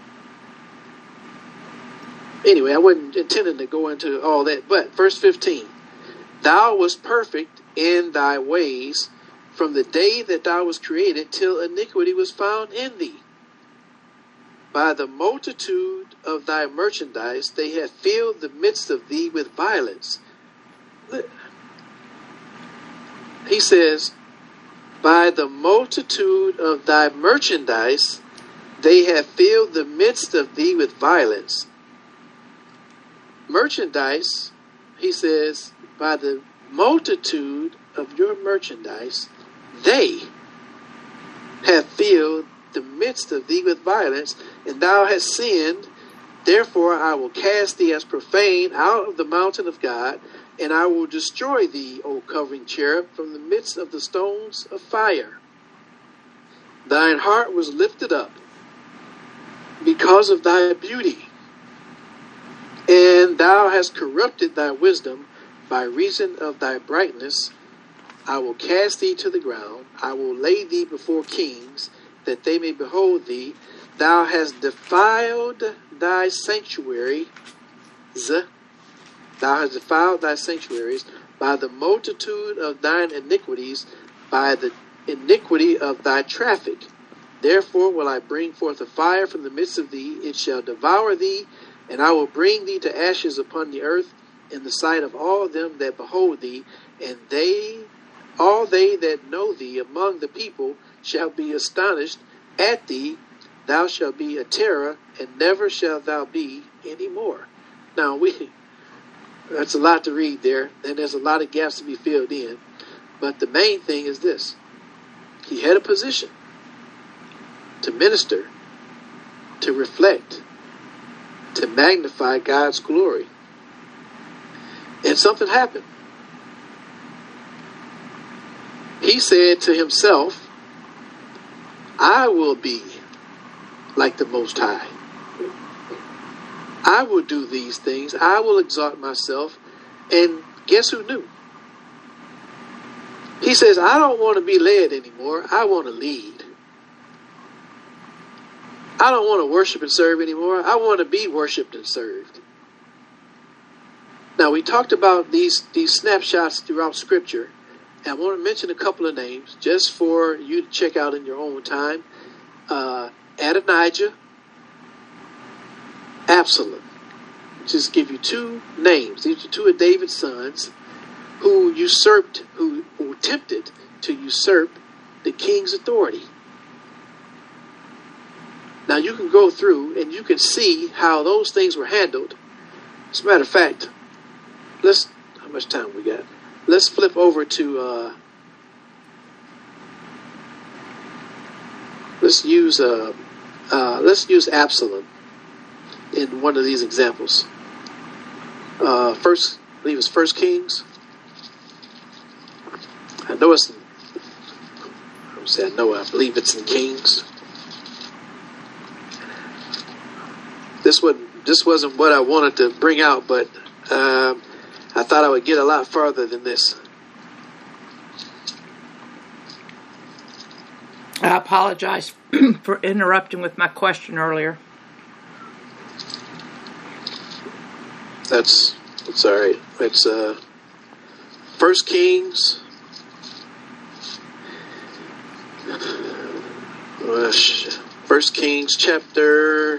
Speaker 1: Anyway, I wasn't intending to go into all that, but verse fifteen. Thou wast perfect in thy ways from the day that thou wast created till iniquity was found in thee. By the multitude of thy merchandise they have filled the midst of thee with violence. He says, by the multitude of thy merchandise they have filled the midst of thee with violence. Merchandise, he says, by the multitude of your merchandise, they have filled the midst of thee with violence, and thou hast sinned. Therefore I will cast thee as profane out of the mountain of God, and I will destroy thee, O covering cherub, from the midst of the stones of fire. Thine heart was lifted up because of thy beauty, and thou hast corrupted thy wisdom by reason of thy brightness. I will cast thee to the ground. I will lay thee before kings, that they may behold thee. Thou hast defiled thy sanctuary. Thou hast defiled thy sanctuaries by the multitude of thine iniquities, by the iniquity of thy traffic. Therefore will I bring forth a fire from the midst of thee. It shall devour thee, and I will bring thee to ashes upon the earth in the sight of all them that behold thee, and they, all they that know thee among the people shall be astonished at thee. Thou shalt be a terror, and never shalt thou be any more. Now, we that's a lot to read there, and there's a lot of gaps to be filled in. But the main thing is this. He had a position to minister, to reflect, to magnify God's glory. And something happened. He said to himself, I will be like the Most High. I will do these things. I will exalt myself. And guess who knew? He says, I don't want to be led anymore. I want to lead. I don't want to worship and serve anymore. I want to be worshiped and served. Now, we talked about these, these snapshots throughout Scripture. And I want to mention a couple of names just for you to check out in your own time. Uh, Adonijah, Absalom. Just give you two names. These are two of David's sons who usurped, who, who attempted to usurp the king's authority. Now you can go through and you can see how those things were handled. As a matter of fact, let's, how much time we got? Let's flip over to, uh, let's use, uh, uh, let's use Absalom in one of these examples. Uh, first, I believe it's First Kings. I know it's, I would say I know, I believe it's in Kings. This wasn't, this wasn't what I wanted to bring out, but um, I thought I would get a lot farther than this.
Speaker 4: I apologize for interrupting with my question earlier.
Speaker 1: That's, that's all right. It's uh, First Kings. First Kings chapter.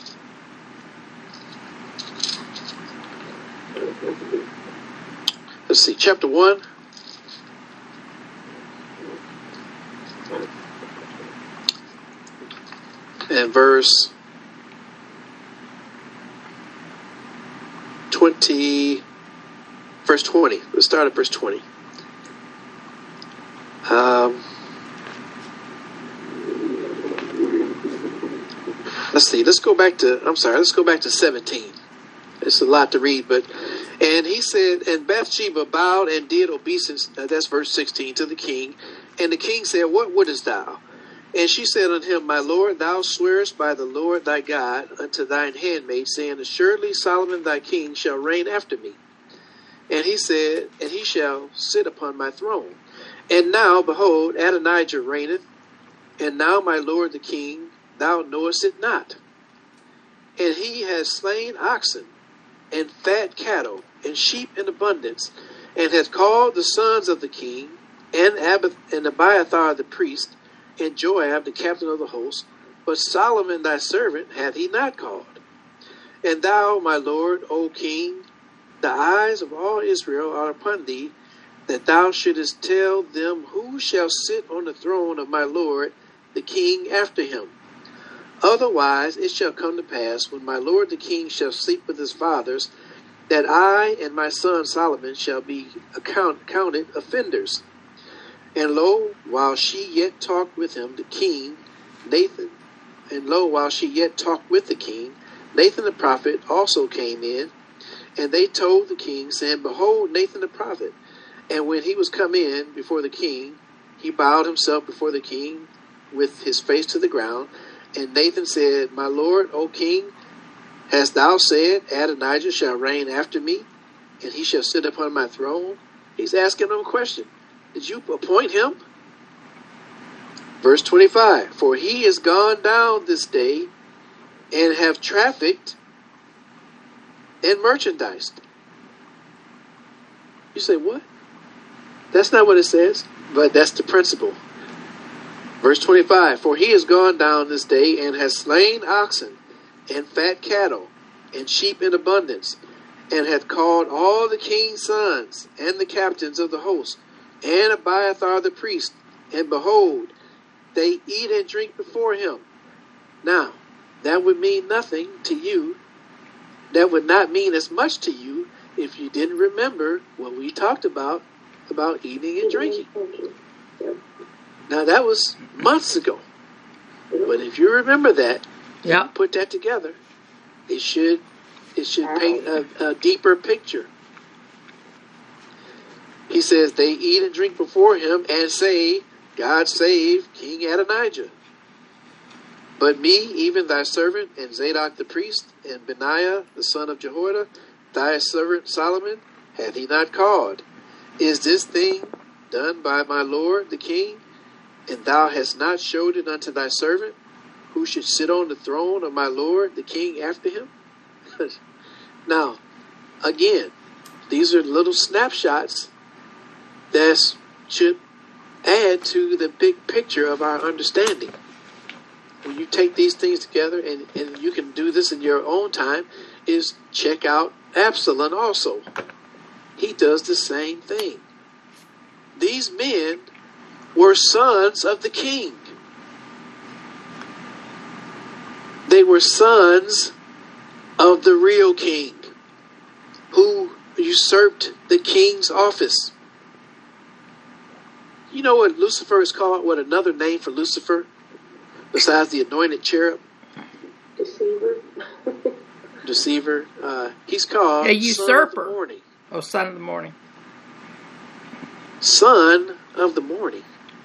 Speaker 1: Let's see, chapter one. And verse twenty, verse twenty. Let's start at verse twenty. Um, let's see. Let's go back to. I'm sorry. Let's go back to seventeen. It's a lot to read, but and he said, and Bathsheba bowed and did obeisance. That's verse sixteen to the king, and the king said, "What wouldest thou?" And she said unto him, My Lord, thou swearest by the Lord thy God unto thine handmaid, saying, Assuredly Solomon thy king shall reign after me. And he said, And he shall sit upon my throne. And now, behold, Adonijah reigneth, and now, my lord the king, thou knowest it not. And he has slain oxen, and fat cattle, and sheep in abundance, and hath called the sons of the king, and, Ab- and Abiathar the priest, and Joab the captain of the host, but Solomon thy servant hath he not called. And thou, my lord, O king, the eyes of all Israel are upon thee, that thou shouldest tell them who shall sit on the throne of my lord, the king, after him. Otherwise it shall come to pass, when my lord the king shall sleep with his fathers, that I and my son Solomon shall be account, counted offenders. And lo, while she yet talked with him, the king, Nathan, and lo, while she yet talked with the king, Nathan the prophet also came in, and they told the king, saying, Behold, Nathan the prophet. And when he was come in before the king, he bowed himself before the king with his face to the ground. And Nathan said, My lord, O king, hast thou said, Adonijah shall reign after me, and he shall sit upon my throne? He's asking him a question. Did you appoint him? Verse twenty-five, For he is gone down this day, and have trafficked and merchandised. You say, what? That's not what it says, but that's the principle. Verse twenty-five, For he is gone down this day, and has slain oxen, and fat cattle, and sheep in abundance, and hath called all the king's sons, and the captains of the host, and Abiathar the priest, and behold, they eat and drink before him. Now, that would mean nothing to you. That would not mean as much to you if you didn't remember what we talked about, about eating and drinking. Now, that was months ago. But if you remember that,
Speaker 4: Yeah.
Speaker 1: put that together, it should it should paint a, a deeper picture. He says, they eat and drink before him and say, God save King Adonijah. But me, even thy servant, and Zadok the priest, and Benaiah the son of Jehoiada, thy servant Solomon, hath he not called? Is this thing done by my lord the king? And thou hast not showed it unto thy servant, who should sit on the throne of my lord the king after him? Now, again, these are little snapshots that should add to the big picture of our understanding. When you take these things together, and, and you can do this in your own time, is check out Absalom also. He does the same thing. These men were sons of the king. They were sons of the real king, who usurped the king's office. You know what Lucifer is called? What another name for Lucifer, besides the anointed cherub?
Speaker 3: Deceiver.
Speaker 1: Deceiver. Uh, he's called
Speaker 4: A usurper.
Speaker 1: Son of the morning.
Speaker 4: Oh, son of the morning.
Speaker 1: Son of the morning.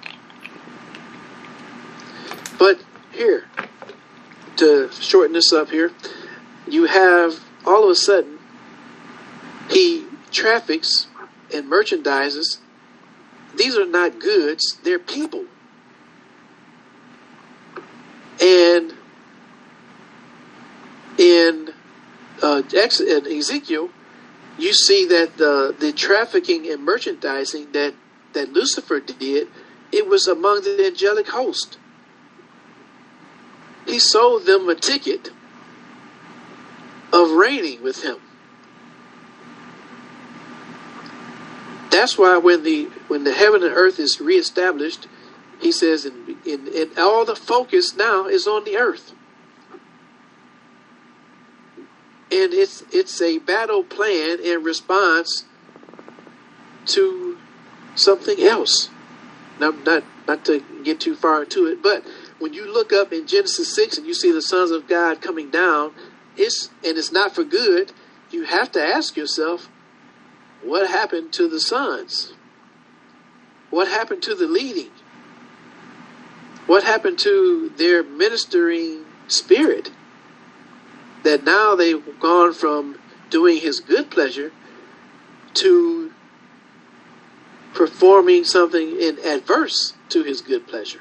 Speaker 1: But here, to shorten this up here, you have all of a sudden he traffics and merchandises. These are not goods, they're people. And in, uh, Ex- in Ezekiel, you see that the, the trafficking and merchandising that, that Lucifer did, it was among the angelic host. He sold them a ticket of reigning with him. That's why when the when the heaven and earth is reestablished, he says, in, in, in all the focus now is on the earth. And it's it's a battle plan in response to something else. Now, not not to get too far into it, but when you look up in Genesis six and you see the sons of God coming down, it's and it's not for good, you have to ask yourself, what happened to the sons? What happened to the leading? What happened to their ministering spirit? That now they've gone from doing his good pleasure to performing something in adverse to his good pleasure.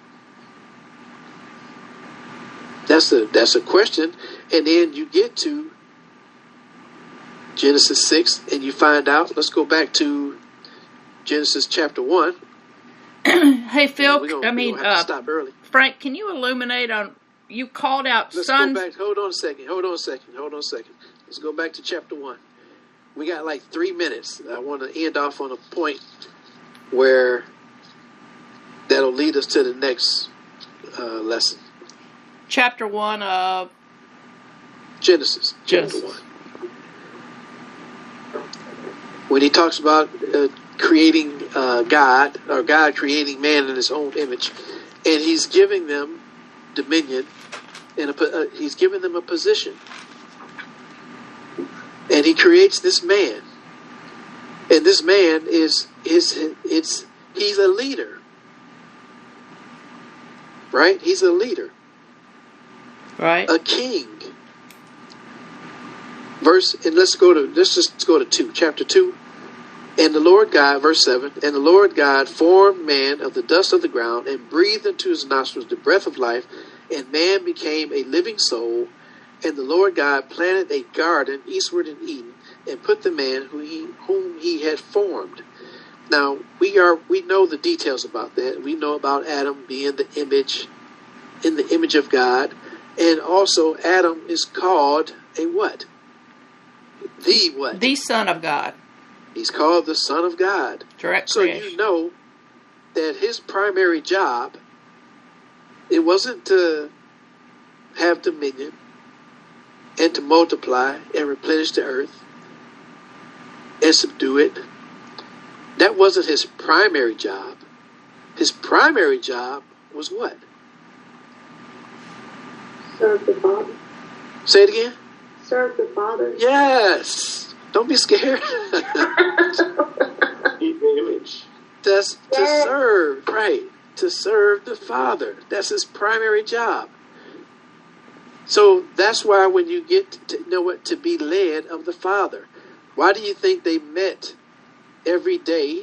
Speaker 1: That's a that's a question. And then you get to Genesis six and you find out. Let's go back to Genesis chapter one.
Speaker 4: Hey, Phil,
Speaker 1: We don't,
Speaker 4: I
Speaker 1: we
Speaker 4: mean,
Speaker 1: don't have to
Speaker 4: uh,
Speaker 1: stop early.
Speaker 4: Frank, can you illuminate on, you called out
Speaker 1: Let's
Speaker 4: sons.
Speaker 1: go back. Hold on a second. Hold on a second. Hold on a second. Let's go back to chapter one. We got like three minutes. I want to end off on a point where that'll lead us to the next uh, lesson.
Speaker 4: Chapter one of
Speaker 1: Genesis,
Speaker 4: Genesis.
Speaker 1: chapter one. when he talks about uh, creating uh, God, or God creating man in his own image, and he's giving them dominion, and a, uh, he's giving them a position. And he creates this man. And this man is, is it's he's a leader. Right? He's a leader.
Speaker 4: Right.
Speaker 1: A king. Verse, and let's go to, let's just go to two, chapter two. And the Lord God, verse seven, and the Lord God formed man of the dust of the ground and breathed into his nostrils the breath of life, and man became a living soul. And the Lord God planted a garden eastward in Eden and put the man who he, whom he had formed. Now, we are we know the details about that. We know about Adam being the image, in the image of God. And also Adam is called a what? The what?
Speaker 4: The Son of God.
Speaker 1: He's called the Son of God.
Speaker 4: Direct
Speaker 1: so
Speaker 4: creation.
Speaker 1: You know that his primary job, it wasn't to have dominion and to multiply and replenish the earth and subdue it. That wasn't his primary job. His primary job was what?
Speaker 3: Serve the Father.
Speaker 1: Say it again.
Speaker 3: Serve the Father.
Speaker 1: Yes. Don't be scared.
Speaker 2: Eat the image.
Speaker 1: That's to
Speaker 3: Yes.
Speaker 1: serve, right? To serve the Father. That's his primary job. So that's why when you get to know what to be led of the Father, why do you think they met every day?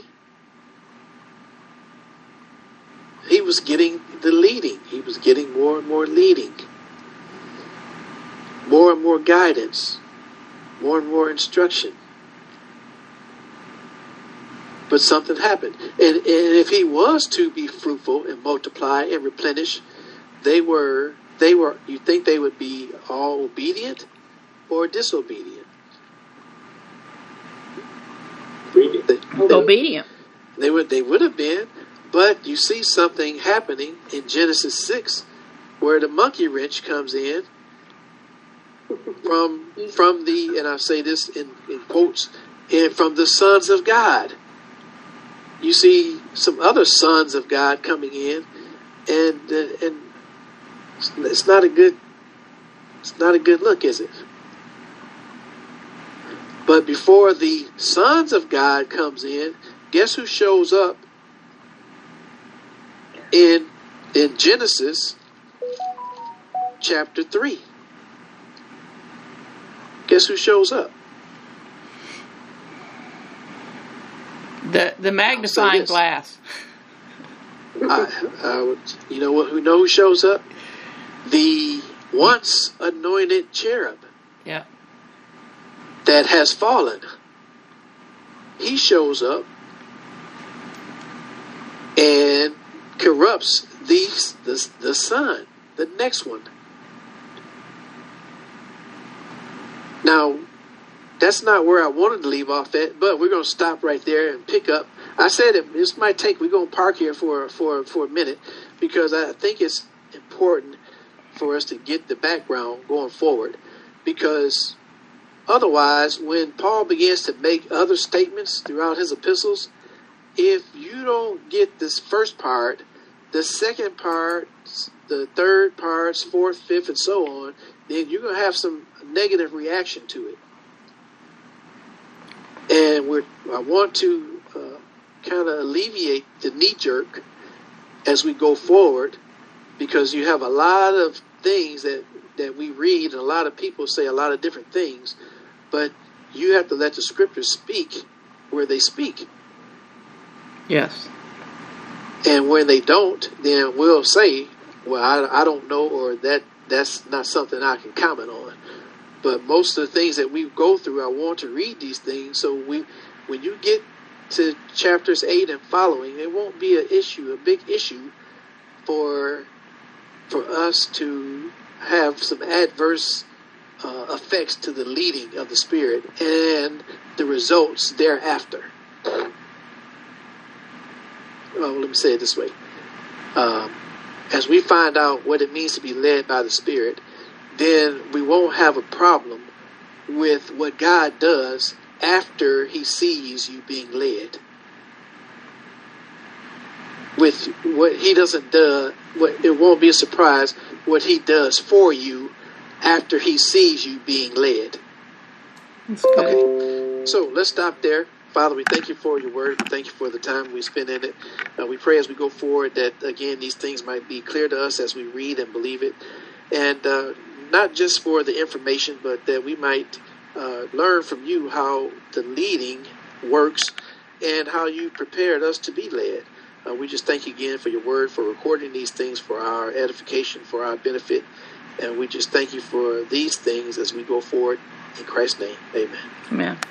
Speaker 1: He was getting the leading. He was getting more and more leading. More and more guidance. More and more instruction. But something happened. And, and if he was to be fruitful and multiply and replenish, they were, they were, you think they would be all obedient or disobedient?
Speaker 2: Obedient.
Speaker 1: They, they,
Speaker 4: Obedient.
Speaker 1: They would, they would have been, but you see something happening in Genesis six where the monkey wrench comes in from from the, and I say this in, in quotes, and from the sons of God. You see some other sons of God coming in, and uh, and it's not a good it's not a good look, is it? But before the sons of God comes in, guess who shows up in in Genesis chapter three? Guess who shows up?
Speaker 4: The the magnifying
Speaker 1: this.
Speaker 4: glass.
Speaker 1: I, I would, you know what? Who know who shows up? The once anointed cherub
Speaker 4: Yeah.
Speaker 1: that has fallen. He shows up and corrupts the the, the son, the next one. Now, that's not where I wanted to leave off at, but we're going to stop right there and pick up. I said it, this might take, we're going to park here for, for, for a minute because I think it's important for us to get the background going forward, because otherwise, when Paul begins to make other statements throughout his epistles, if you don't get this first part, the second part, the third parts, fourth, fifth, and so on, then you're going to have some negative reaction to it. And we're, I want to uh, kind of alleviate the knee jerk as we go forward, because you have a lot of things that, that we read, and a lot of people say a lot of different things, but you have to let the scriptures speak where they speak.
Speaker 4: Yes.
Speaker 1: And when they don't, then we'll say, well, I, I don't know, or that that's not something I can comment on. But most of the things that we go through, I want to read these things, so we, when you get to chapters eight and following, it won't be an issue, a big issue for for us to have some adverse uh, effects to the leading of the Spirit and the results thereafter. Well, let me say it this way. Um, as we find out what it means to be led by the Spirit, then we won't have a problem with what God does after he sees you being led. With what he doesn't do, what it won't be a surprise what he does for you after he sees you being led.
Speaker 4: That's good.
Speaker 1: Okay, so let's stop there. Father, we thank you for your word. We thank you for the time we spend in it. Uh, we pray as we go forward that, again, these things might be clear to us as we read and believe it. And uh, not just for the information, but that we might uh, learn from you how the leading works and how you prepared us to be led. Uh, we just thank you again for your word, for recording these things for our edification, for our benefit. And we just thank you for these things as we go forward. In Christ's name, amen.
Speaker 4: Amen.